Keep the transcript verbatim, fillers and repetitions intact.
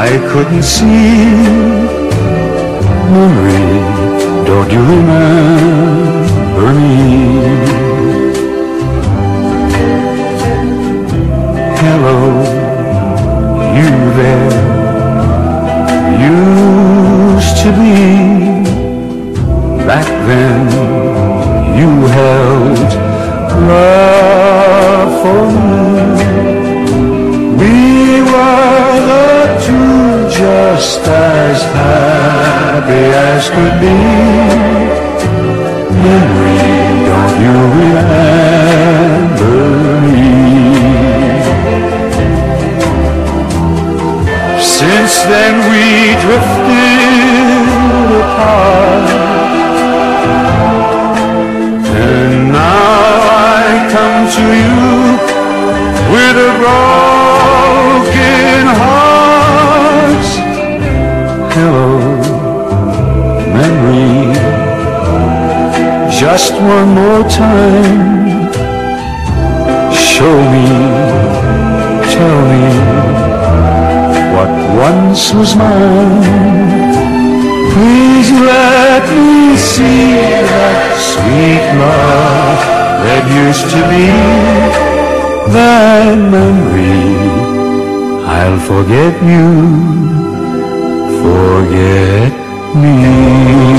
I couldn't see. Memory, don't you remember me? Hello, you there, used to be. Back then you held love for me. We were the two just as happy as could be. Memory, don't you remember me? Since then we drifted apart, and now I come to you with a broken heart. Hello, memory, just one more time. Show me, tell me what once was mine. Please let me see that sweet love that used to be. That memory, I'll forget you, forget me.